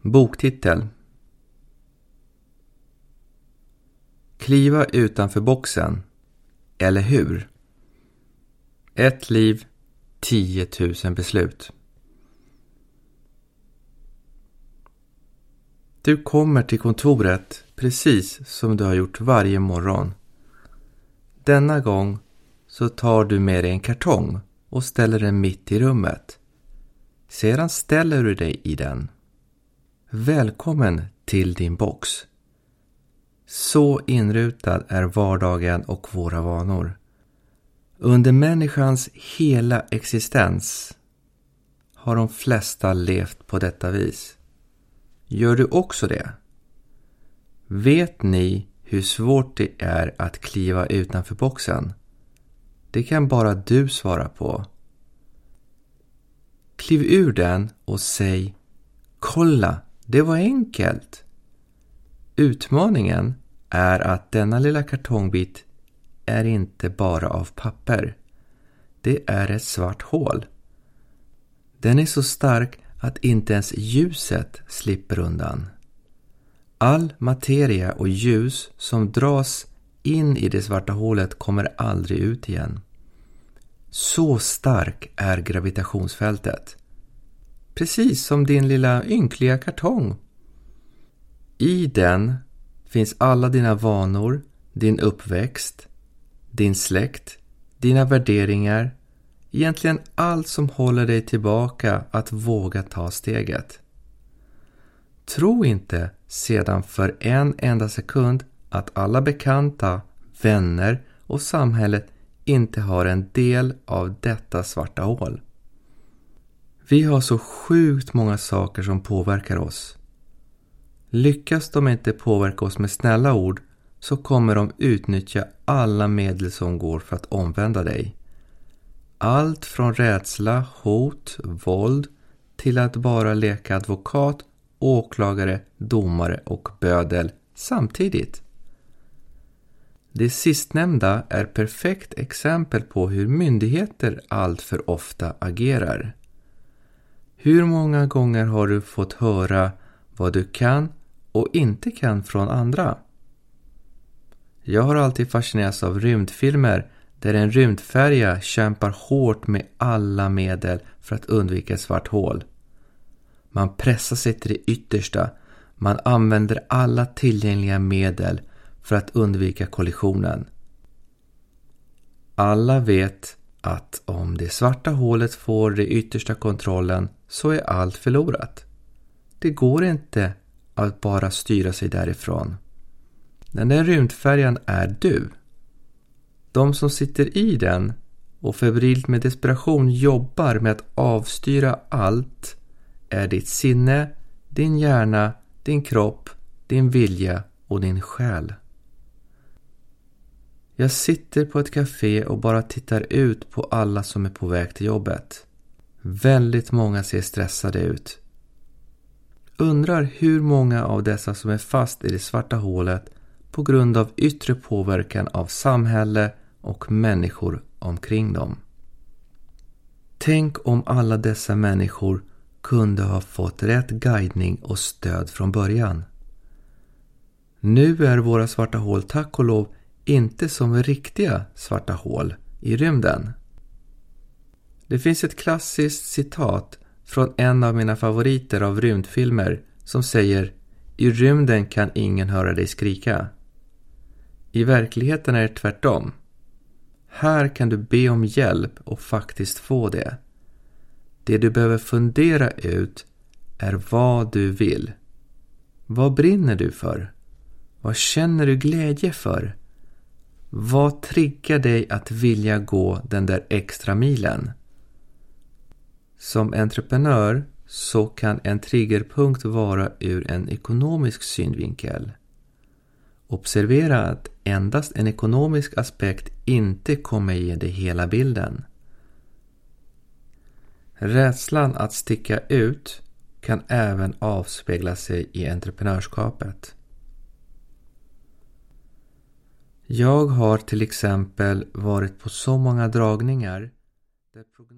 Boktitel: Kliva utanför boxen, eller hur? Ett liv, 10 000 beslut. Du kommer till kontoret precis som du har gjort varje morgon. Denna gång så tar du med dig en kartong och ställer den mitt i rummet. Sedan ställer du dig i den. Välkommen till din box. Så inrutad är vardagen och våra vanor. Under människans hela existens har de flesta levt på detta vis. Gör du också det? Vet ni hur svårt det är att kliva utanför boxen? Det kan bara du svara på. Kliv ur den och säg: kolla, det var enkelt. Utmaningen är att denna lilla kartongbit är inte bara av papper. Det är ett svart hål. Den är så stark att inte ens ljuset slipper undan. All materia och ljus som dras in i det svarta hålet kommer aldrig ut igen. Så stark är gravitationsfältet. Precis som din lilla ynkliga kartong. I den finns alla dina vanor, din uppväxt, din släkt, dina värderingar, egentligen allt som håller dig tillbaka att våga ta steget. Tro inte sedan för en enda sekund att alla bekanta, vänner och samhället inte har en del av detta svarta hål. Vi har så sjukt många saker som påverkar oss. Lyckas de inte påverka oss med snälla ord så kommer de utnyttja alla medel som går för att omvända dig. Allt från rädsla, hot, våld till att bara leka advokat, åklagare, domare och bödel samtidigt. Det sistnämnda är perfekt exempel på hur myndigheter allt för ofta agerar. Hur många gånger har du fått höra vad du kan och inte kan från andra? Jag har alltid fascinerats av rymdfilmer där en rymdfärja kämpar hårt med alla medel för att undvika ett svart hål. Man pressar sig till det yttersta. Man använder alla tillgängliga medel för att undvika kollisionen. Alla vet att om det svarta hålet får det yttersta kontrollen så är allt förlorat. Det går inte att bara styra sig därifrån. Den där rymdfärjan är du. De som sitter i den och febrilt med desperation jobbar med att avstyra allt är ditt sinne, din hjärna, din kropp, din vilja och din själ. Jag sitter på ett café och bara tittar ut på alla som är på väg till jobbet. Väldigt många ser stressade ut. Undrar hur många av dessa som är fast i det svarta hålet på grund av yttre påverkan av samhälle och människor omkring dem. Tänk om alla dessa människor kunde ha fått rätt guidning och stöd från början. Nu är våra svarta hål tack och lov inte som riktiga svarta hål i rymden. Det finns ett klassiskt citat från en av mina favoriter av rymdfilmer som säger: i rymden kan ingen höra dig skrika. I verkligheten är det tvärtom. Här kan du be om hjälp och faktiskt få det. Det du behöver fundera ut är vad du vill. Vad brinner du för? Vad känner du glädje för? Vad triggar dig att vilja gå den där extra milen? Som entreprenör så kan en triggerpunkt vara ur en ekonomisk synvinkel. Observera att endast en ekonomisk aspekt inte kommer ge dig hela bilden. Rädslan att sticka ut kan även avspegla sig i entreprenörskapet. Jag har till exempel varit på så många dragningar där